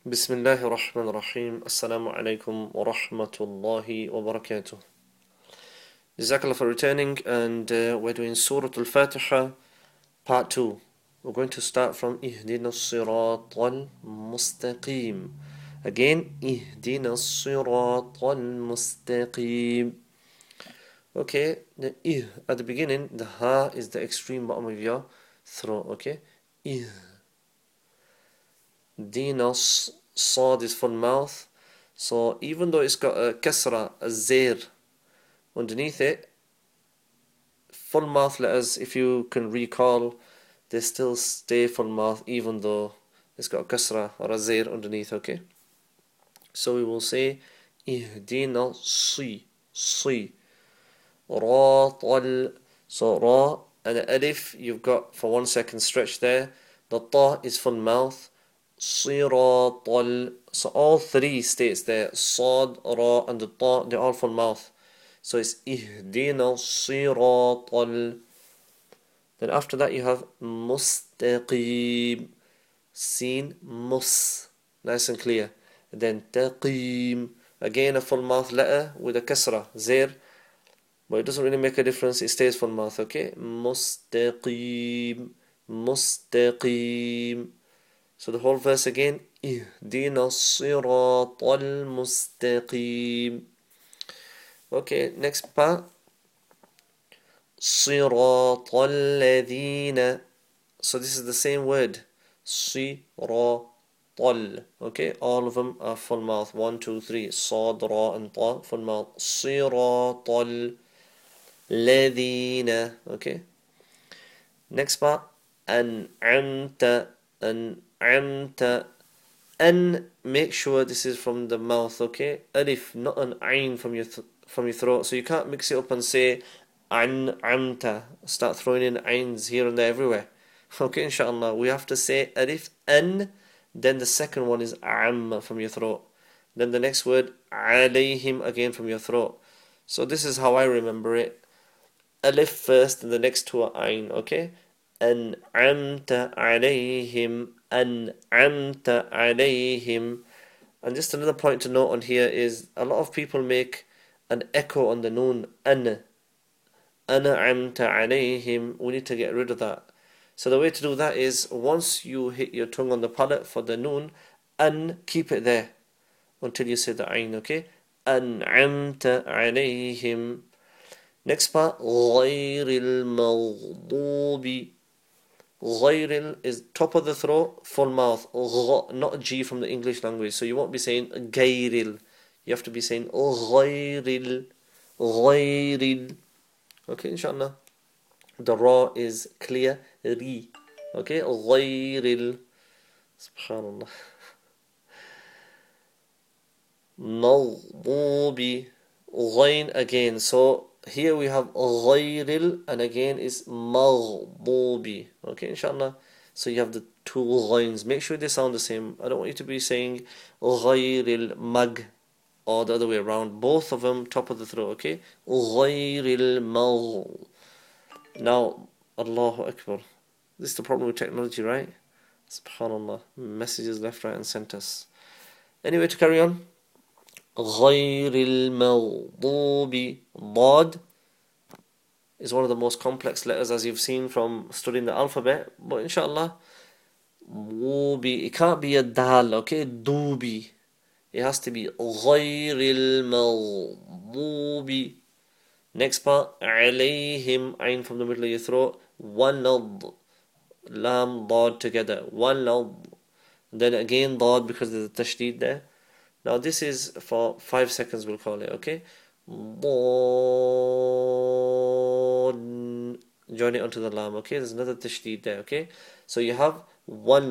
بسم الله الرحمن الرحيم السلام عليكم ورحمة الله وبركاته. Jazakallah for returning, and we're doing Surah Al-Fatiha part 2. We're going to start from اهدنا الصراط المستقيم. Again, اهدنا الصراط المستقيم. Okay, the at the beginning, the ha is the extreme bottom of your throat, okay? Dinas, Sad is full mouth. So even though it's got a kasra, a zir underneath it, full mouth letters, if you can recall, they still stay full mouth even though it's got a kasra or a zir underneath, okay? So we will say ihdina si ra tal. So ra and alif, you've got for 1 second stretch there. The ta is full mouth. Siratal. So all three states there, Sad, Ra, and the Ta, they're all full mouth. So it's Ihdina Siratal. Then after that you have Mustaqim. Seen, Mus. Nice and clear. And then Taqim. Again a full mouth letter with a kasra, Zir. But it doesn't really make a difference, it stays full mouth, okay? Mustaqim. Mustaqim. So the whole verse again, اهدنا الصراط المستقيم. Okay, next part. صراط الذين. So this is the same word. صراط. Okay, all of them are full mouth. 1, 2, 3. صاد, را, and طا, full mouth. صراط الذين. Okay. Next part. أنعمت. أنعمت. An, make sure this is from the mouth, okay? Alif, not an ayn from your throat. So you can't mix it up and say an'amta. Start throwing in ayns here and there everywhere. Okay, inshallah. We have to say alif, an, then the second one is am from your throat. Then the next word, alayhim, again from your throat. So this is how I remember it. Alif first, and the next two are ayn, okay? أنعمت عليهم أنعمت عليهم. And just another point to note on here is a lot of people make an echo on the noon, أن أنعمت عليهم. We need to get rid of that. So the way to do that is once you hit your tongue on the palate for the noon, أن, keep it there until you say the ayn, okay? أنعمت عليهم. Next part, غير المغضوب. غير is top of the throat, full mouth, not G from the English language. So you won't be saying غير. You have to be saying غير. غير. Okay, inshallah. The ra is clear, ri. Okay, غير. Subhanallah. مغضوب. غين again. So here we have غير, and again is مغضوب. Okay, inshallah. So you have the two غينs. Make sure they sound the same. I don't want you to be saying غير المغ or the other way around. Both of them top of the throat, okay? غير المغ. Now, Allahu Akbar. This is the problem with technology, right? Subhanallah. Messages left, right, and center. Anyway, to carry on. غير المغضوب. ضاد is one of the most complex letters, as you've seen from studying the alphabet, but inshallah, ضوبي, it can't be a dal, okay? دوبي, it has to be غير المغضوب. Next part, عليهم, ayn from the middle of your throat, ونض, lam, ضاد together, ونض. Then again ضاد because there's a tashdid there. Now this is for 5 seconds, we'll call it, okay? Join it onto the lam, okay? There's another tashdid there, okay? So you have one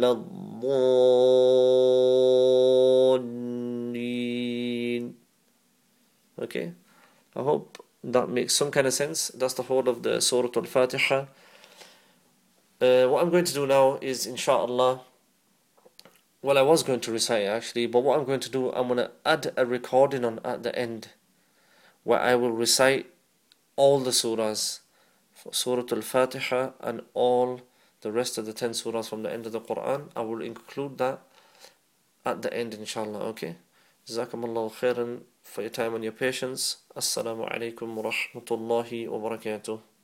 okay? I hope that makes some kind of sense. That's the whole of the Surah Al-Fatiha. What I'm going to do now is, inshallah, well, I was going to recite it actually, but what I'm going to do, I'm going to add a recording on at the end where I will recite all the surahs, Surah Al-Fatiha and all the rest of the 10 surahs from the end of the Quran. I will include that at the end, inshallah, okay? Jazakumullahu khairan for your time and your patience. Assalamu alaikum wa rahmatullahi wa barakatuh.